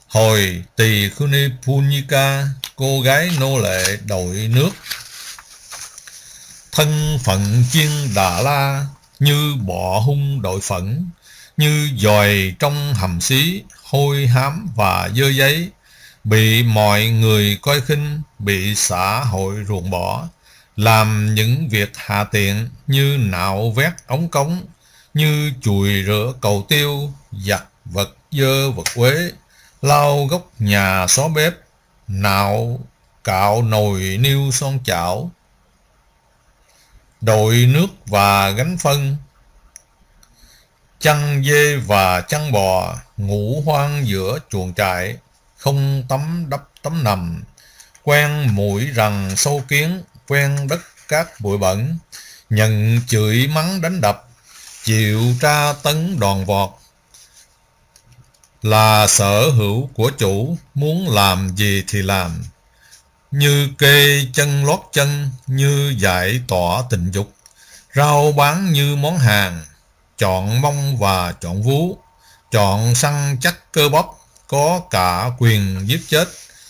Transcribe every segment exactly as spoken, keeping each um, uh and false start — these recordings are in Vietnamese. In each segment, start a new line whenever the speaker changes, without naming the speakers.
Hồi Tỳ Khưu Ni Punika, cô gái nô lệ đội nước, thân phận chiên Đà La, như bọ hung đội phẫn, như dòi trong hầm xí, hôi hám và dơ giấy, bị mọi người coi khinh, bị xã hội ruồng bỏ, làm những việc hạ tiện như nạo vét ống cống, như chùi rửa cầu tiêu, giặt vật dơ vật quế, lau góc nhà xó bếp, nạo cạo nồi niêu son chảo, đội nước và gánh phân, chăn dê và chăn bò, ngủ hoang giữa chuồng trại, không tắm đắp tắm nằm, quen mũi rằn sâu kiến, quen đất cát bụi bẩn, nhận chửi mắng đánh đập, chịu tra tấn đòn vọt, là sở hữu của chủ, muốn làm gì thì làm, như kê chân lót chân, như giải tỏa tình dục, rao bán như món hàng, chọn mông và chọn vú, chọn săn chắc cơ bắp, có cả quyền giết chết,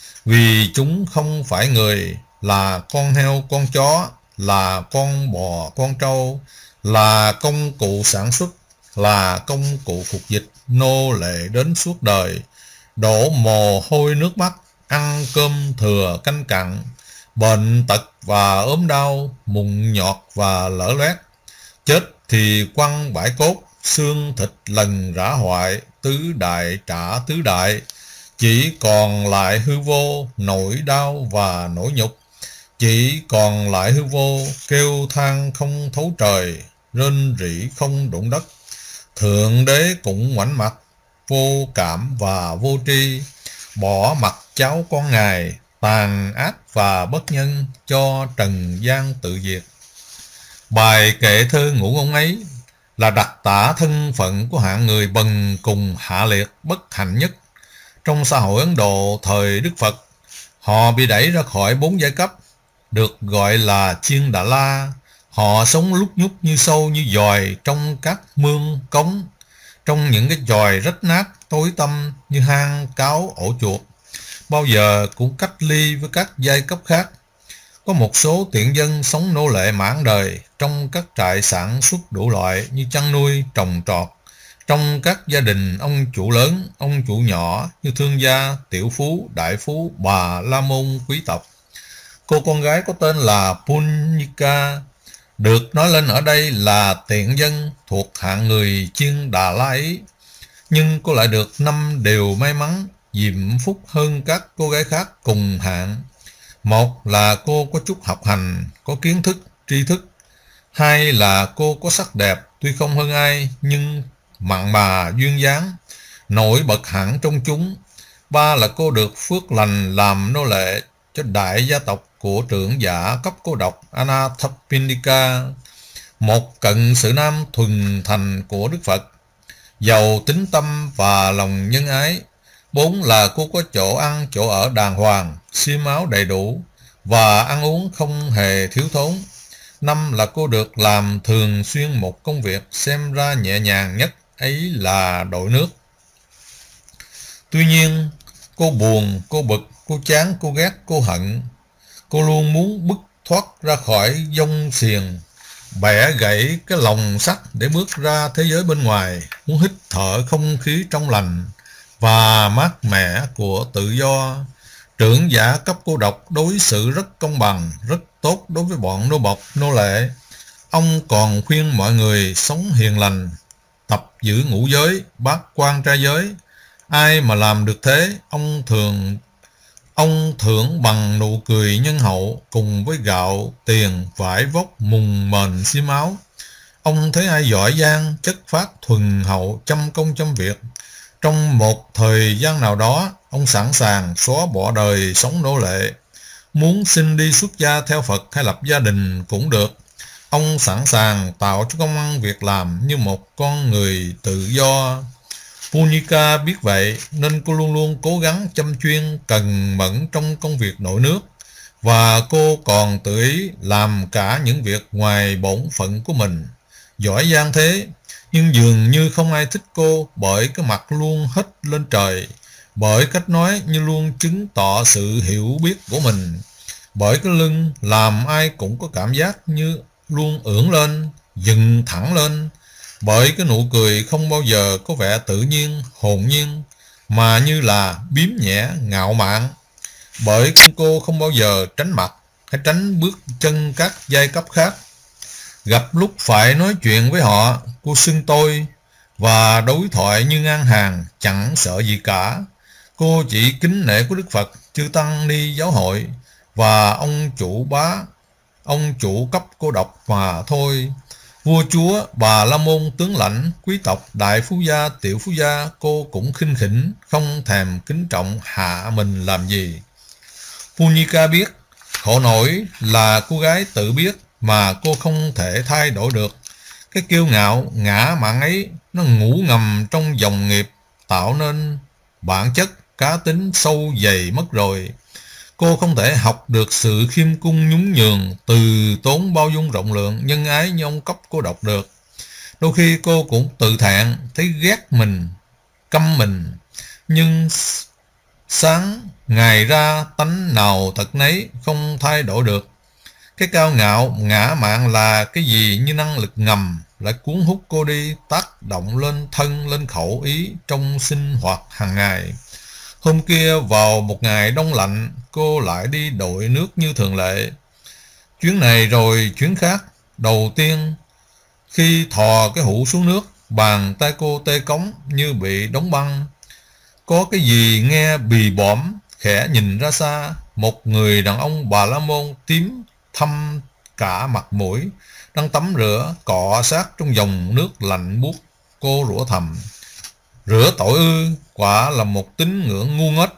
vì chúng không phải người, là con heo con chó, là con bò con trâu, là công cụ sản xuất, là công cụ phục dịch, nô lệ đến suốt đời, đổ mồ hôi nước mắt, ăn cơm thừa canh cặn, bệnh tật và ốm đau, mụn nhọt và lở loét, chết thì quăng bãi cốt, xương thịt lần rã hoại, tứ đại trả tứ đại, chỉ còn lại hư vô, nỗi đau và nỗi nhục, chỉ còn lại hư vô, kêu than không thấu trời, rên rỉ không đụng đất. Thượng đế cũng ngoảnh mặt, vô cảm và vô tri, bỏ mặc cháu con ngài, tàn ác và bất nhân, cho trần gian tự diệt. Bài kệ thơ Ngụ Ngôn ấy là đặc tả thân phận của hạng người bần cùng hạ liệt, bất hạnh nhất trong xã hội Ấn Độ thời Đức Phật. Họ bị đẩy ra khỏi bốn giai cấp, được gọi là Chiên Đà La. Họ sống lúc nhúc như sâu như dòi trong các mương cống, trong những cái dòi rách nát tối tăm như hang cáo ổ chuột, bao giờ cũng cách ly với các giai cấp khác. Có một số tiện dân sống nô lệ mãn đời trong các trại sản xuất đủ loại như chăn nuôi, trồng trọt, trong các gia đình ông chủ lớn, ông chủ nhỏ như thương gia, tiểu phú, đại phú, bà la môn, quý tộc. Cô con gái có tên là Punika được nói lên ở đây là tiện dân thuộc hạng người Chiên Đà La ấy, nhưng cô lại được năm điều may mắn diễm phúc hơn các cô gái khác cùng hạng. Một là cô có chút học hành, có kiến thức, tri thức. Hai là cô có sắc đẹp, tuy không hơn ai nhưng mặn mà duyên dáng, nổi bật hẳn trong chúng. Ba là cô được phước lành làm nô lệ cho đại gia tộc của trưởng giả cấp cô độc Anathapindika, một cận sử nam thuần thành của Đức Phật, giàu tính tâm và lòng nhân ái. Bốn là cô có chỗ ăn chỗ ở đàng hoàng, xi máu đầy đủ và ăn uống không hề thiếu thốn. Năm là cô được làm thường xuyên một công việc xem ra nhẹ nhàng nhất, ấy là đội nước. Tuy nhiên, cô buồn, cô bực, cô chán, cô ghét, cô hận. Cô luôn muốn bứt thoát ra khỏi vong xiềng, bẻ gãy cái lồng sắt để bước ra thế giới bên ngoài, muốn hít thở không khí trong lành và mát mẻ của tự do. Trưởng giả cấp cô độc đối xử rất công bằng, rất tốt đối với bọn nô bộc, nô lệ. Ông còn khuyên mọi người sống hiền lành, tập giữ ngũ giới, bát quan trai giới. Ai mà làm được thế, ông thường ông thưởng bằng nụ cười nhân hậu cùng với gạo, tiền, vải vóc, mùng mền xi máu. Ông thấy ai giỏi giang, chất phát, thuần hậu, chăm công chăm việc. Trong một thời gian nào đó, ông sẵn sàng xóa bỏ đời sống nô lệ. Muốn xin đi xuất gia theo Phật hay lập gia đình cũng được. Ông sẵn sàng tạo cho công ăn việc làm như một con người tự do. Punika biết vậy nên cô luôn luôn cố gắng chăm chuyên, cần mẫn trong công việc nội nước. Và cô còn tự ý làm cả những việc ngoài bổn phận của mình. Giỏi giang thế, nhưng dường như không ai thích cô bởi cái mặt luôn hết lên trời, bởi cách nói như luôn chứng tỏ sự hiểu biết của mình, bởi cái lưng làm ai cũng có cảm giác như luôn ưỡn lên, dựng thẳng lên, bởi cái nụ cười không bao giờ có vẻ tự nhiên, hồn nhiên, mà như là biếm nhẹ, ngạo mạn, bởi cô không bao giờ tránh mặt hay tránh bước chân các giai cấp khác. Gặp lúc phải nói chuyện với họ, cô xưng tôi và đối thoại như ngang hàng, chẳng sợ gì cả. Cô chỉ kính nể của Đức Phật, chư Tăng Ni giáo hội và ông chủ bá, ông chủ cấp cô độc mà thôi. Vua chúa, bà la môn, tướng lãnh, quý tộc, đại phú gia, tiểu phú gia, cô cũng khinh khỉnh, không thèm kính trọng hạ mình làm gì. Punika biết, khổ nổi là cô gái tự biết mà cô không thể thay đổi được. Cái kiêu ngạo, ngã mạn ấy, nó ngủ ngầm trong dòng nghiệp, tạo nên bản chất, cá tính sâu dày mất rồi. Cô không thể học được sự khiêm cung nhún nhường, từ tốn bao dung rộng lượng, nhân ái như ông cấp cô độc được. Đôi khi cô cũng tự thẹn, thấy ghét mình, căm mình, nhưng sáng ngày ra tánh nào thật nấy, không thay đổi được. Cái cao ngạo, ngã mạn là cái gì như năng lực ngầm, lại cuốn hút cô đi, tác động lên thân, lên khẩu ý trong sinh hoạt hàng ngày. Hôm kia vào một ngày đông lạnh, cô lại đi đội nước như thường lệ. Chuyến này rồi chuyến khác. Đầu tiên, khi thò cái hũ xuống nước, bàn tay cô tê cống như bị đóng băng. Có cái gì nghe bì bõm, khẽ nhìn ra xa, một người đàn ông Bà La Môn tím thâm cả mặt mũi, đang tắm rửa, cọ sát trong dòng nước lạnh buốt. Cô rủa thầm, rửa tội ư, quả là một tín ngưỡng ngu ngốc.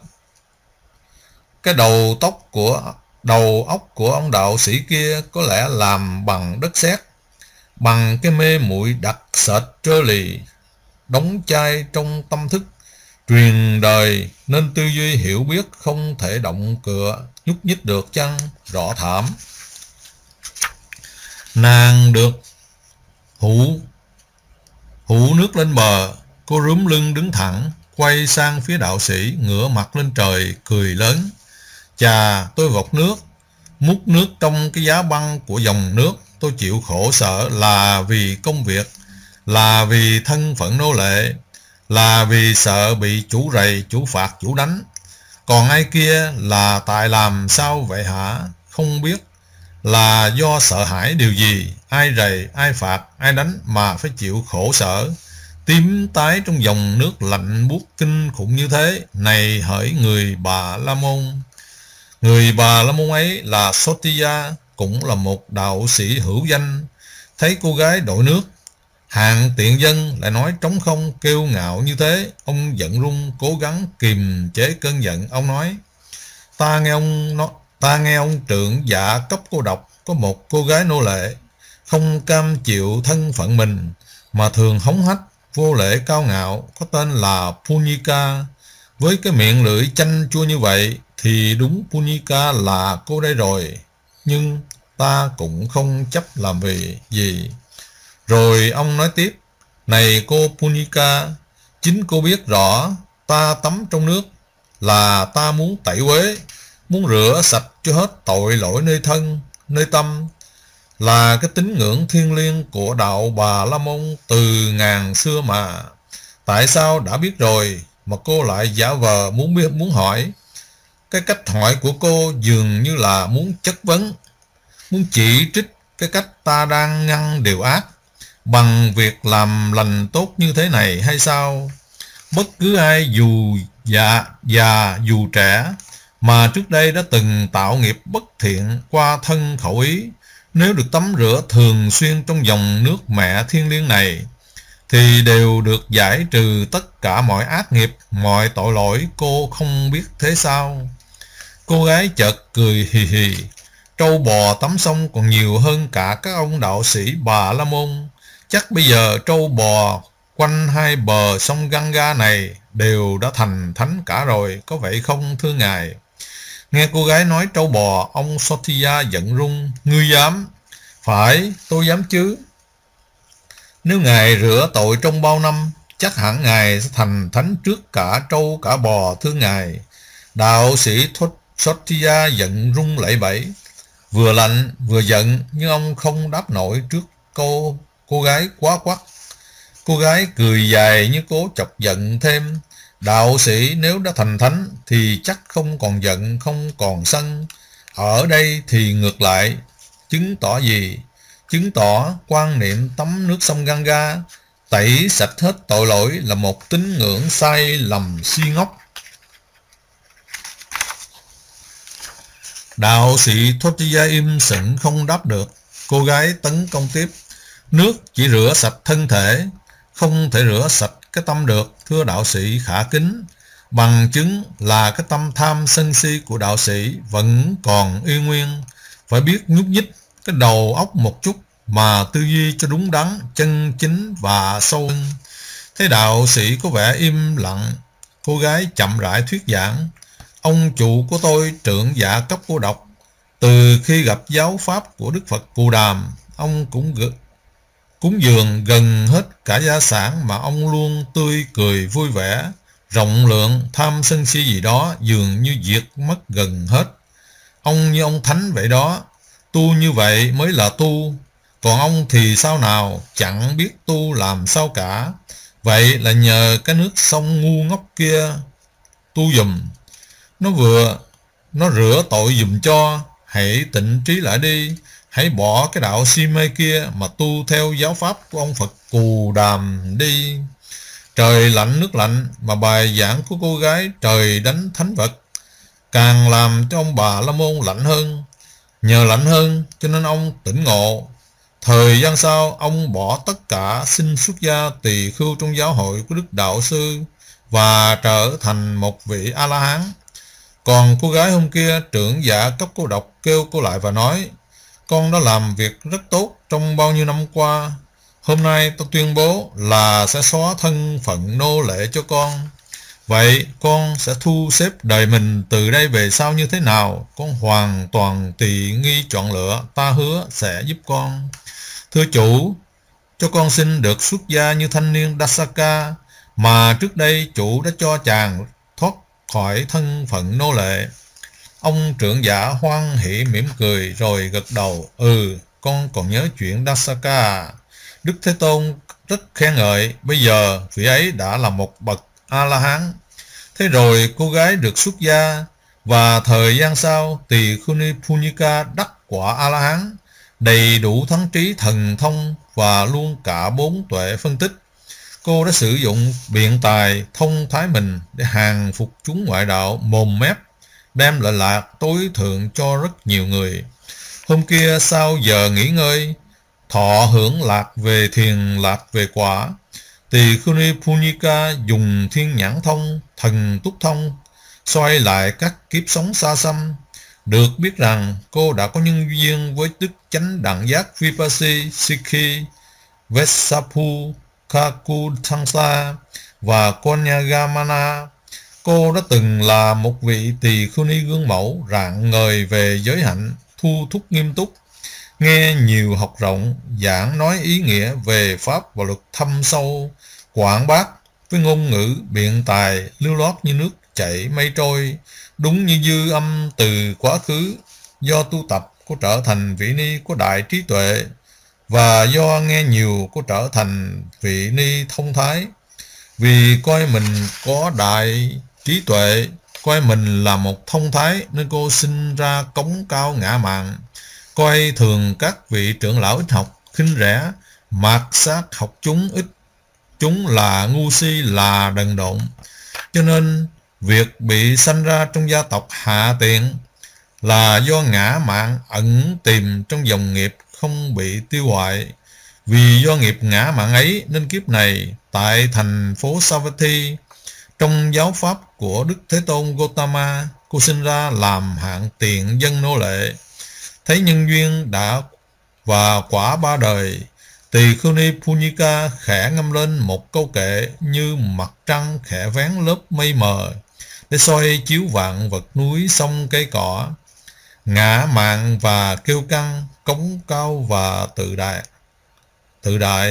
Cái đầu tóc của đầu óc của ông đạo sĩ kia có lẽ làm bằng đất sét, bằng cái mê muội đặc sệt trơ lì, đóng chai trong tâm thức, truyền đời nên tư duy hiểu biết không thể động cựa, nhúc nhích được chăng, rõ thảm. Nàng được hũ hũ nước lên bờ, cô rúm lưng đứng thẳng, quay sang phía đạo sĩ, ngửa mặt lên trời, cười lớn. Chà, tôi vọt nước, múc nước trong cái giá băng của dòng nước. Tôi chịu khổ sở là vì công việc, là vì thân phận nô lệ, là vì sợ bị chủ rầy, chủ phạt, chủ đánh. Còn ai kia là tại làm sao vậy hả? Không biết là do sợ hãi điều gì, ai rầy, ai phạt, ai đánh mà phải chịu khổ sở, tím tái trong dòng nước lạnh buốt kinh khủng như thế. Này hỡi người Bà La Môn. Người Bà La Môn ấy là Sotiya, cũng là một đạo sĩ hữu danh. Thấy cô gái đội nước, hạng tiện dân lại nói trống không, kêu ngạo như thế, ông giận run, cố gắng kiềm chế cơn giận. Ông nói, ta nghe ông nói, ta nghe ông trưởng dạ cấp cô độc, có một cô gái nô lệ, không cam chịu thân phận mình, mà thường hống hách, vô lễ cao ngạo, có tên là Punika. Với cái miệng lưỡi chanh chua như vậy, thì đúng Punika là cô đây rồi. Nhưng ta cũng không chấp làm vì gì. Rồi ông nói tiếp, này cô Punika, chính cô biết rõ ta tắm trong nước là ta muốn tẩy uế, muốn rửa sạch cho hết tội lỗi nơi thân, nơi tâm, là cái tín ngưỡng thiêng liêng của đạo Bà La Môn từ ngàn xưa mà. Tại sao đã biết rồi mà cô lại giả vờ muốn biết, muốn hỏi? Cái cách hỏi của cô dường như là muốn chất vấn, muốn chỉ trích cái cách ta đang ngăn điều ác bằng việc làm lành tốt như thế này hay sao? Bất cứ ai dù già, già dù trẻ mà trước đây đã từng tạo nghiệp bất thiện qua thân khẩu ý, nếu được tắm rửa thường xuyên trong dòng nước mẹ thiêng liêng này, thì đều được giải trừ tất cả mọi ác nghiệp, mọi tội lỗi. Cô không biết thế sao? Cô gái chợt cười hì hì. Trâu bò tắm sông còn nhiều hơn cả các ông đạo sĩ Bà La Môn. Chắc bây giờ trâu bò quanh hai bờ sông Ganga này đều đã thành thánh cả rồi, có vậy không thưa ngài? Nghe cô gái nói trâu bò, ông Sotiya giận run. Ngươi dám? Phải, tôi dám chứ. Nếu ngài rửa tội trong bao năm, chắc hẳn Ngài sẽ thành thánh trước cả trâu cả bò thưa Ngài. Đạo sĩ Sotia giận run lẩy bẩy, vừa lạnh vừa giận, nhưng ông không đáp nổi trước cô cô gái quá quắt. Cô gái cười dài như cố chọc giận thêm. Đạo sĩ nếu đã thành thánh thì chắc không còn giận, không còn sân. Ở đây thì ngược lại. Chứng tỏ gì? Chứng tỏ quan niệm tắm nước sông Ganga tẩy sạch hết tội lỗi là một tín ngưỡng sai lầm si ngốc. Đạo sĩ Thotiya im sững không đáp được. Cô gái tấn công tiếp. Nước chỉ rửa sạch thân thể, không thể rửa sạch cái tâm được, thưa đạo sĩ khả kính. Bằng chứng là cái tâm tham sân si của đạo sĩ vẫn còn y nguyên. Phải biết nhúc nhích cái đầu óc một chút mà tư duy cho đúng đắn, chân chính và sâu. Thấy đạo sĩ có vẻ im lặng, cô gái chậm rãi thuyết giảng. Ông chủ của tôi trưởng giả cấp cô độc. Từ khi gặp giáo pháp của Đức Phật Cù Đàm, ông cũng cúng dường gần hết cả gia sản mà ông luôn tươi cười vui vẻ. Rộng lượng, tham sân si gì đó dường như diệt mất gần hết. Ông như ông thánh vậy đó. Tu như vậy mới là tu. Còn ông thì sao nào, chẳng biết tu làm sao cả. Vậy là nhờ cái nước sông ngu ngốc kia tu dùm. Nó vừa, nó rửa tội dùm cho. Hãy tịnh trí lại đi. Hãy bỏ cái đạo si mê kia mà tu theo giáo pháp của ông Phật Cù Đàm đi. Trời lạnh nước lạnh mà bài giảng của cô gái trời đánh thánh vật càng làm cho ông Bà La Môn lạnh hơn. Nhờ lạnh hơn cho nên ông tỉnh ngộ. Thời gian sau ông bỏ tất cả, xin xuất gia tỳ khưu trong giáo hội của Đức Đạo Sư và trở thành một vị A-la-hán. Còn cô gái hôm kia trưởng giả cấp cô độc kêu cô lại và nói: con đã làm việc rất tốt trong bao nhiêu năm qua. Hôm nay tôi tuyên bố là sẽ xóa thân phận nô lệ cho con. Vậy con sẽ thu xếp đời mình từ đây về sau như thế nào? Con hoàn toàn tùy nghi chọn lựa, ta hứa sẽ giúp con. Thưa chủ, cho con xin được xuất gia như thanh niên Dasaka mà trước đây chủ đã cho chàng thoát khỏi thân phận nô lệ. Ông trưởng giả hoan hỷ mỉm cười rồi gật đầu. Ừ, con còn nhớ chuyện Dasaka. Đức Thế Tôn rất khen ngợi, bây giờ vị ấy đã là một bậc A-la-hán. Thế rồi cô gái được xuất gia, và thời gian sau tỳ khưu ni Punika đắc quả A-la-hán, đầy đủ thắng trí thần thông và luôn cả bốn tuệ phân tích. Cô đã sử dụng biện tài thông thái mình để hàng phục chúng ngoại đạo mồm mép, đem lợi lạc tối thượng cho rất nhiều người. Hôm kia sau giờ nghỉ ngơi, thọ hưởng lạc về thiền lạc về quả, tỳ khưu ni Punika dùng thiên nhãn thông, thần túc thông, xoay lại các kiếp sống xa xăm. Được biết rằng cô đã có nhân duyên với đức chánh đẳng giác Vipassi Sikhi, Vesapu, Kakutangsa và Konyagamana. Cô đã từng là một vị tỳ khưu ni gương mẫu, rạng ngời về giới hạnh, thu thúc nghiêm túc, nghe nhiều học rộng, giảng nói ý nghĩa về pháp và luật thâm sâu, quảng bác với ngôn ngữ biện tài lưu loát như nước chảy mây trôi, đúng như dư âm từ quá khứ. Do tu tập, cô trở thành vị ni có đại trí tuệ, và do nghe nhiều, cô trở thành vị ni thông thái. Vì coi mình có đại trí tuệ, coi mình là một thông thái, nên cô sinh ra cống cao ngã mạn, coi thường các vị trưởng lão ít học, khinh rẻ, mạt sát học chúng ít, chúng là ngu si, là đần độn. Cho nên việc bị sanh ra trong gia tộc hạ tiện là do ngã mạn ẩn tìm trong dòng nghiệp không bị tiêu hoại. Vì do nghiệp ngã mạn ấy nên kiếp này tại thành phố Savatthi, trong giáo pháp của Đức Thế Tôn Gotama, cô sinh ra làm hạng tiện dân nô lệ. Thấy nhân duyên đã và quả ba đời, tỳ khưu ni Punika khẽ ngâm lên một câu kệ như mặt trăng khẽ vén lớp mây mờ để soi chiếu vạn vật núi sông cây cỏ, ngã mạn và kiêu căng, cống cao và tự đại. Tự đại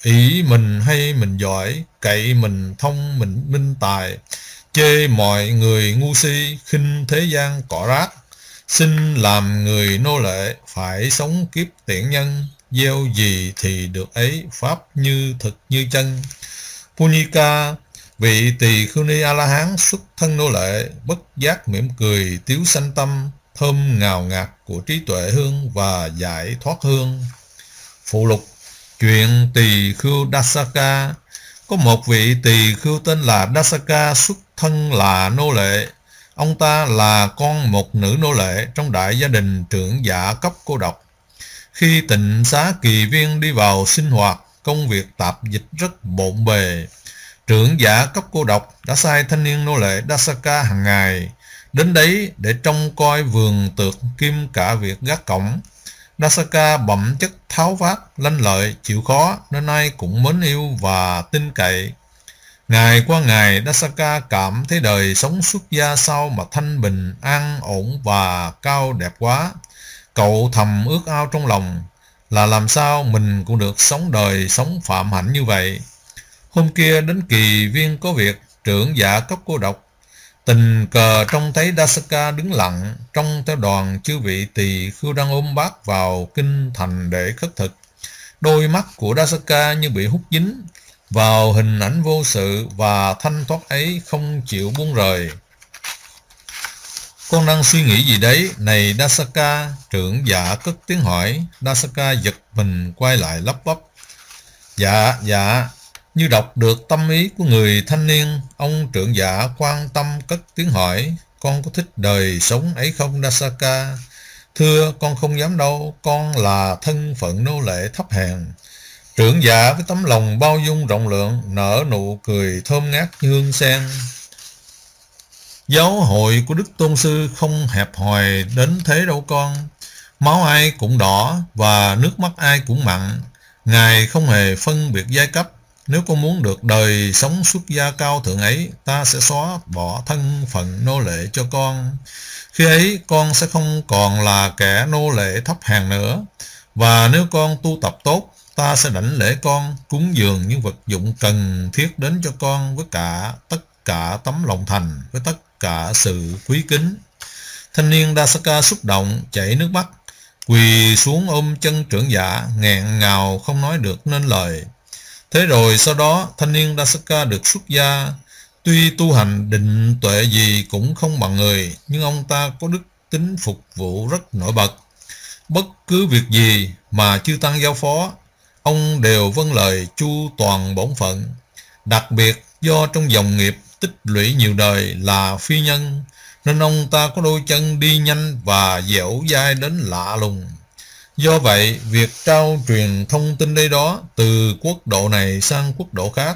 Ý mình hay mình giỏi, cậy mình thông mình minh tài, chê mọi người ngu si, khinh thế gian cỏ rác. Xin làm người nô lệ, phải sống kiếp tiện nhân, gieo gì thì được ấy, pháp như thực như chân. Punika, vị tỳ khưu ni A-la-hán xuất thân nô lệ, bất giác mỉm cười, tiếu sanh tâm, thơm ngào ngạt của trí tuệ hương và giải thoát hương. Phụ lục: chuyện tỳ khưu Dasaka. Có một vị tỳ khưu tên là Dasaka, xuất thân là nô lệ. Ông ta là con một nữ nô lệ trong đại gia đình trưởng giả cấp cô độc. Khi tịnh xá kỳ viên đi vào sinh hoạt, công việc tạp dịch rất bộn bề. Trưởng giả cấp cô độc đã sai thanh niên nô lệ Dasaka hàng ngày đến đấy để trông coi vườn tược kim cả việc gác cổng. Dasaka bẩm chất tháo vát, lanh lợi, chịu khó nên ai cũng mến yêu và tin cậy. Ngày qua ngày, Dasaka cảm thấy đời sống xuất gia sao mà thanh bình, an ổn và cao đẹp quá. Cậu thầm ước ao trong lòng là làm sao mình cũng được sống đời sống phạm hạnh như vậy. Hôm kia đến kỳ viên có việc, trưởng giả cấp cô độc tình cờ trông thấy Dasaka đứng lặng trong theo đoàn chư vị tỳ khưu đang ôm bát vào kinh thành để khất thực. Đôi mắt của Dasaka như bị hút dính vào hình ảnh vô sự và thanh thoát ấy, không chịu buông rời. Con đang suy nghĩ gì đấy, này Dasaka? Trưởng giả cất tiếng hỏi. Dasaka giật mình quay lại lắp bắp. Dạ, dạ. Như đọc được tâm ý của người thanh niên, ông trưởng giả quan tâm cất tiếng hỏi. Con có thích đời sống ấy không Dasaka? Thưa, con không dám đâu, con là thân phận nô lệ thấp hèn. Trưởng giả với tấm lòng bao dung rộng lượng nở nụ cười thơm ngát như hương sen. Giáo hội của Đức Tôn Sư không hẹp hòi đến thế đâu con. Máu ai cũng đỏ và nước mắt ai cũng mặn. Ngài không hề phân biệt giai cấp. Nếu con muốn được đời sống xuất gia cao thượng ấy, ta sẽ xóa bỏ thân phận nô lệ cho con. Khi ấy con sẽ không còn là kẻ nô lệ thấp hèn nữa. Và nếu con tu tập tốt, ta sẽ đảnh lễ con, cúng dường những vật dụng cần thiết đến cho con với cả tất cả tấm lòng thành, với tất cả sự quý kính. Thanh niên Dasaka xúc động, chảy nước mắt, quỳ xuống ôm chân trưởng giả, nghẹn ngào không nói được nên lời. Thế rồi sau đó thanh niên Dasaka được xuất gia. Tuy tu hành định tuệ gì cũng không bằng người, nhưng ông ta có đức tính phục vụ rất nổi bật. Bất cứ việc gì mà chư tăng giao phó, ông đều vâng lời chu toàn bổn phận. Đặc biệt do trong dòng nghiệp tích lũy nhiều đời là phi nhân, nên ông ta có đôi chân đi nhanh và dẻo dai đến lạ lùng. Do vậy, việc trao truyền thông tin đây đó từ quốc độ này sang quốc độ khác,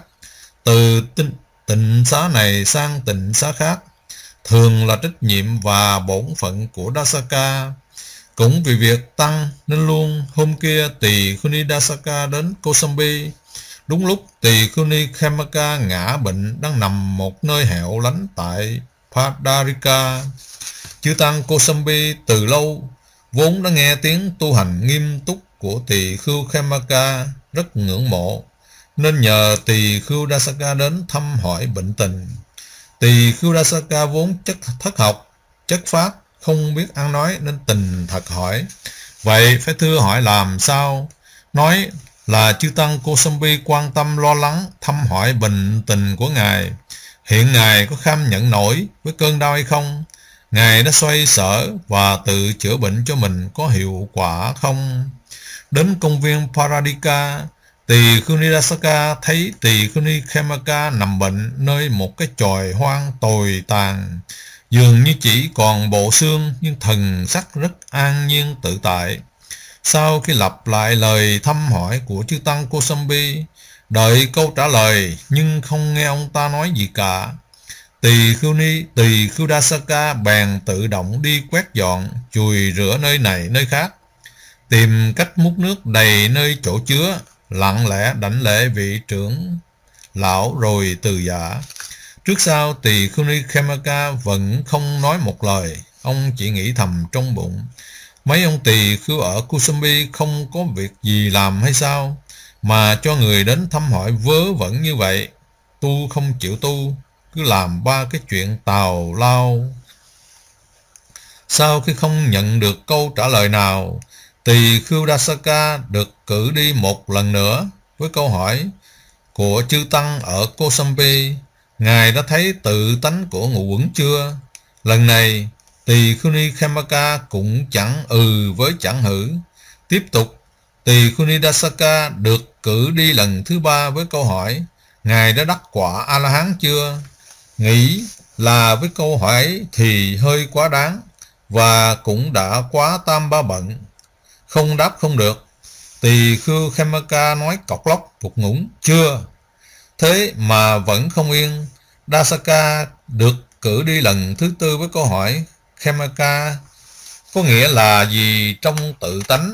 từ tinh, tịnh xá này sang tịnh xá khác, thường là trách nhiệm và bổn phận của Dasaka. Cũng vì việc tăng nên luôn hôm kia tỳ khưu ni Dasaka đến Kosambi. Đúng lúc tỳ khưu ni Khemaka ngã bệnh đang nằm một nơi hẻo lánh tại Padarika. Chư tăng Kosambi từ lâu vốn đã nghe tiếng tu hành nghiêm túc của tỳ khưu Khemaka rất ngưỡng mộ, nên nhờ tỳ khưu Dasaka đến thăm hỏi bệnh tình. Tỳ khưu Dasaka vốn chất thất học, chất phát, không biết ăn nói nên tình thật hỏi. Vậy phải thưa hỏi làm sao? Nói là chư tăng Kosambi quan tâm lo lắng thăm hỏi bệnh tình của ngài. Hiện ngài có kham nhận nổi với cơn đau hay không? Ngài đã xoay sở và tự chữa bệnh cho mình có hiệu quả không? Đến công viên Paradika, tỳ khưu ni Dasaka thấy tỳ khưu ni Khemaka nằm bệnh nơi một cái chòi hoang tồi tàn, dường như chỉ còn bộ xương nhưng thần sắc rất an nhiên tự tại. Sau khi lặp lại lời thăm hỏi của chư tăng Kosambi, đợi câu trả lời nhưng không nghe ông ta nói gì cả, tỳ khưu ni tỳ khưu Dasaka bèn tự động đi quét dọn, chùi rửa nơi này nơi khác, tìm cách múc nước đầy nơi chỗ chứa, lặng lẽ đảnh lễ vị trưởng lão rồi từ giả. Trước sau tỳ khưu ni Khemaka vẫn không nói một lời. Ông chỉ nghĩ thầm trong bụng, mấy ông tỳ khưu ở Kosambi không có việc gì làm hay sao mà cho người đến thăm hỏi vớ vẩn như vậy. Tu không chịu tu, cứ làm ba cái chuyện tào lao. Sau khi không nhận được câu trả lời nào, Tỳ Khưu Dasaka được cử đi một lần nữa với câu hỏi của chư tăng ở Kosambi: Ngài đã thấy tự tánh của ngũ uẩn chưa? Lần này Tỳ Khưu Ni Khemaka cũng chẳng ừ với chẳng hử. Tiếp tục, Tỳ Khưu Ni Dasaka được cử đi lần thứ ba với câu hỏi: Ngài đã đắc quả A-la-hán chưa? Nghĩ là với câu hỏi ấy thì hơi quá đáng, và cũng đã quá tam ba bận. Không đáp không được, Tỳ Khưu Khemaka nói cọc lóc phục ngủng: Chưa. Thế mà vẫn không yên, Dasaka được cử đi lần thứ tư với câu hỏi: Khemaka có nghĩa là gì trong tự tánh?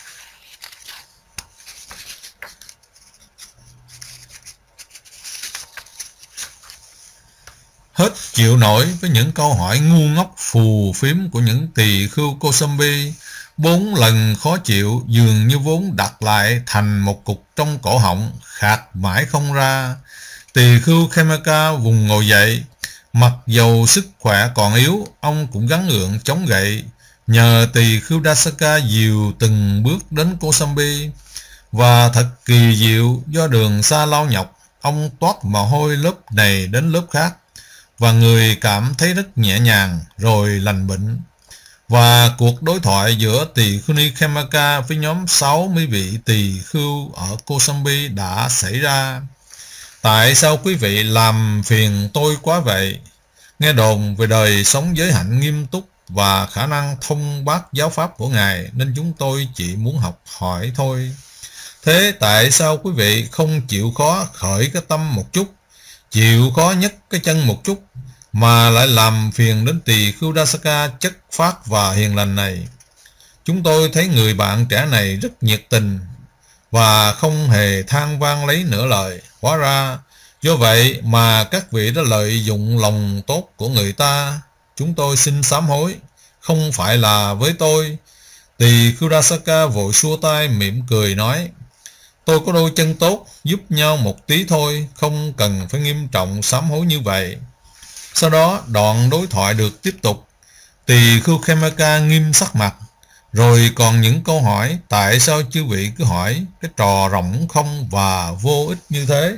Hết chịu nổi với những câu hỏi ngu ngốc phù phiếm của những tỳ khưu Kosambi, bốn lần khó chịu dường như vốn đặt lại thành một cục trong cổ họng, khạc mãi không ra. Tỳ khưu Khemaka vùng ngồi dậy, mặc dầu sức khỏe còn yếu, ông cũng gắng gượng chống gậy. Nhờ tỳ khưu Dasaka dìu từng bước đến Kosambi, và thật kỳ diệu, do đường xa lao nhọc, ông toát mồ hôi lớp này đến lớp khác, và người cảm thấy rất nhẹ nhàng rồi lành bệnh. Và cuộc đối thoại giữa tỳ khưu Ni Khemaka với nhóm sáu mươi vị tỳ khưu ở Kosambi đã xảy ra. Tại sao quý vị làm phiền tôi quá vậy? Nghe đồn về đời sống giới hạnh nghiêm túc và khả năng thông bác giáo pháp của Ngài, nên chúng tôi chỉ muốn học hỏi thôi. Thế tại sao quý vị không chịu khó khởi cái tâm một chút, chịu khó nhấc cái chân một chút, mà lại làm phiền đến tỳ khưu Dasaka chất phát và hiền lành này? Chúng tôi thấy người bạn trẻ này rất nhiệt tình và không hề than vang lấy nửa lời. Hóa ra do vậy mà các vị đã lợi dụng lòng tốt của người ta. Chúng tôi xin sám hối, không phải là với tôi. Tỳ khưu Dasaka vội xua tay mỉm cười nói: Tôi có đôi chân tốt, giúp nhau một tí thôi, không cần phải nghiêm trọng sám hối như vậy. Sau đó đoạn đối thoại được tiếp tục. Tỳ khưu Khemaka nghiêm sắc mặt, rồi còn những câu hỏi: Tại sao chư vị cứ hỏi cái trò rỗng không và vô ích như thế?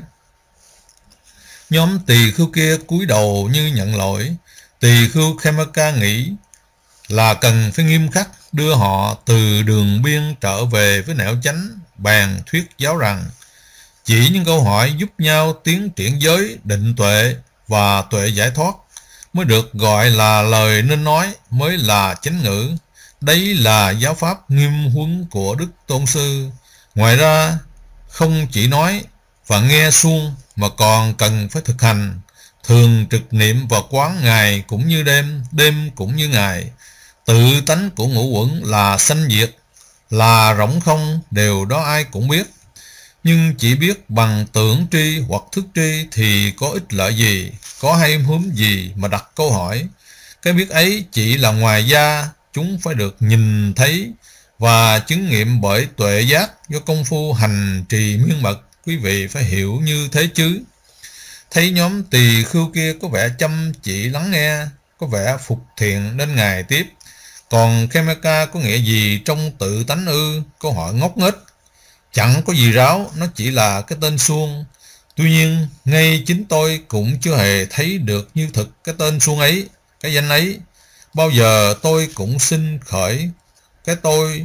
Nhóm tỳ khưu kia cúi đầu như nhận lỗi. Tỳ khưu Khemaka nghĩ là cần phải nghiêm khắc đưa họ từ đường biên trở về với nẻo chánh, bèn thuyết giáo rằng chỉ những câu hỏi giúp nhau tiến triển giới, định tuệ và tuệ giải thoát mới được gọi là lời nên nói, mới là chánh ngữ. Đấy là giáo pháp nghiêm huấn của Đức Tôn Sư. Ngoài ra, không chỉ nói và nghe suông mà còn cần phải thực hành, thường trực niệm và quán ngày cũng như đêm, đêm cũng như ngày. Tự tánh của ngũ uẩn là sanh diệt, là rỗng không, điều đó ai cũng biết. Nhưng chỉ biết bằng tưởng tri hoặc thức tri thì có ích lợi gì, có hay húm gì mà đặt câu hỏi. Cái biết ấy chỉ là ngoài da, chúng phải được nhìn thấy và chứng nghiệm bởi tuệ giác do công phu hành trì miên mật. Quý vị phải hiểu như thế chứ. Thấy nhóm tỳ khưu kia có vẻ chăm chỉ lắng nghe, có vẻ phục thiện nên Ngài tiếp: Còn Khemaka có nghĩa gì trong tự tánh ư? Câu hỏi ngốc nghếch, chẳng có gì ráo, nó chỉ là cái tên suông. Tuy nhiên, ngay chính tôi cũng chưa hề thấy được như thực cái tên suông ấy, cái danh ấy. Bao giờ tôi cũng xin khởi cái tôi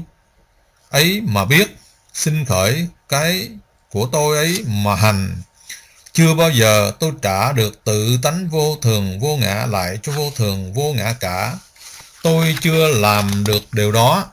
ấy mà biết, xin khởi cái của tôi ấy mà hành. Chưa bao giờ tôi trả được tự tánh vô thường vô ngã lại cho vô thường vô ngã cả. Tôi chưa làm được điều đó.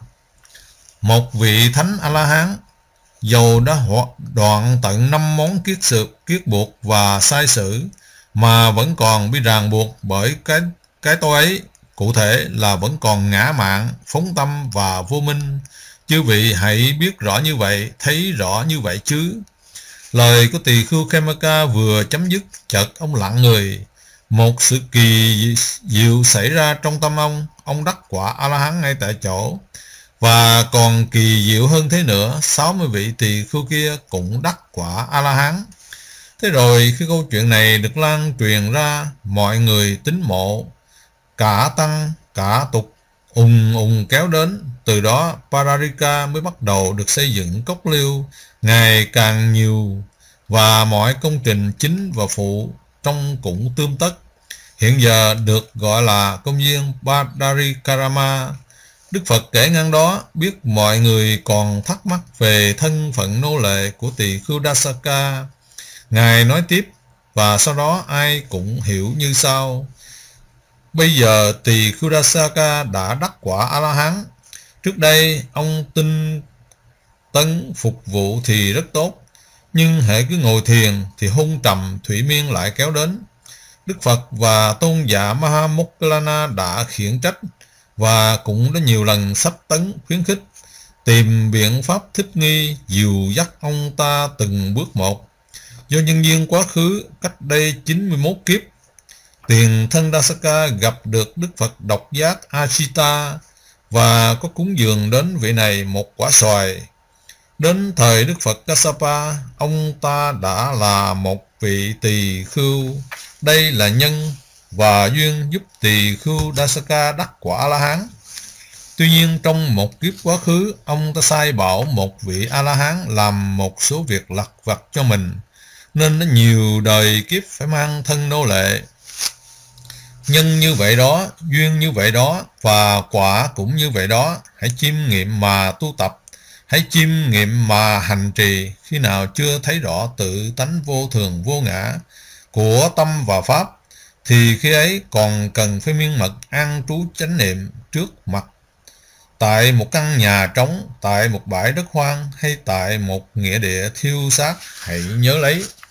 Một vị thánh A-la-hán, dầu đã đoạn tận năm món kiết sược, kiết buộc và sai sử, mà vẫn còn bị ràng buộc bởi cái cái tôi ấy, cụ thể là vẫn còn ngã mạn, phóng tâm và vô minh. Chư vị hãy biết rõ như vậy, thấy rõ như vậy chứ. Lời của tỳ khưu Khemaka vừa chấm dứt, chợt ông lặng người. Một sự kỳ diệu xảy ra trong tâm ông. Ông đắc quả A-la-hán ngay tại chỗ, Và còn kỳ diệu hơn thế nữa, sáu mươi vị tỳ khưu kia cũng đắc quả A-la-hán. Thế rồi khi câu chuyện này được lan truyền ra, mọi người tín mộ, cả tăng, cả tục, ùng ùng kéo đến. Từ đó Pararika mới bắt đầu được xây dựng cốc liêu ngày càng nhiều, và mọi công trình chính và phụ trong cũng tươm tất. Hiện giờ được gọi là công viên Padarikarama. Đức Phật kể ngang đó, biết mọi người còn thắc mắc về thân phận nô lệ của tỳ khưu Dasaka. Ngài nói tiếp, và sau đó ai cũng hiểu như sau. Bây giờ tỳ khưu Dasaka đã đắc quả A-la-hán. Trước đây ông tinh tấn phục vụ thì rất tốt, nhưng hễ cứ ngồi thiền thì hôn trầm thủy miên lại kéo đến. Đức Phật và tôn giả Mahamokkallana đã khiển trách, và cũng đã nhiều lần sắp tấn khuyến khích, tìm biện pháp thích nghi, dìu dắt ông ta từng bước một. Do nhân duyên quá khứ, cách đây chín mươi mốt kiếp, tiền thân Dasaka gặp được Đức Phật độc giác Ajita và có cúng dường đến vị này một quả xoài. Đến thời Đức Phật Kassapa, ông ta đã là một vị tỳ khưu. Đây là nhân và duyên giúp tỳ khưu Dasaka đắc quả A-la-hán. Tuy nhiên trong một kiếp quá khứ, ông ta sai bảo một vị A-la-hán làm một số việc lặt vặt cho mình, nên nó nhiều đời kiếp phải mang thân nô lệ. Nhân như vậy đó, duyên như vậy đó, và quả cũng như vậy đó. Hãy chiêm nghiệm mà tu tập, hãy chiêm nghiệm mà hành trì. Khi nào chưa thấy rõ tự tánh vô thường vô ngã của tâm và pháp, thì khi ấy còn cần phải miên mật an trú chánh niệm trước mặt, tại một căn nhà trống, tại một bãi đất hoang, hay tại một nghĩa địa thiêu xác. Hãy nhớ lấy.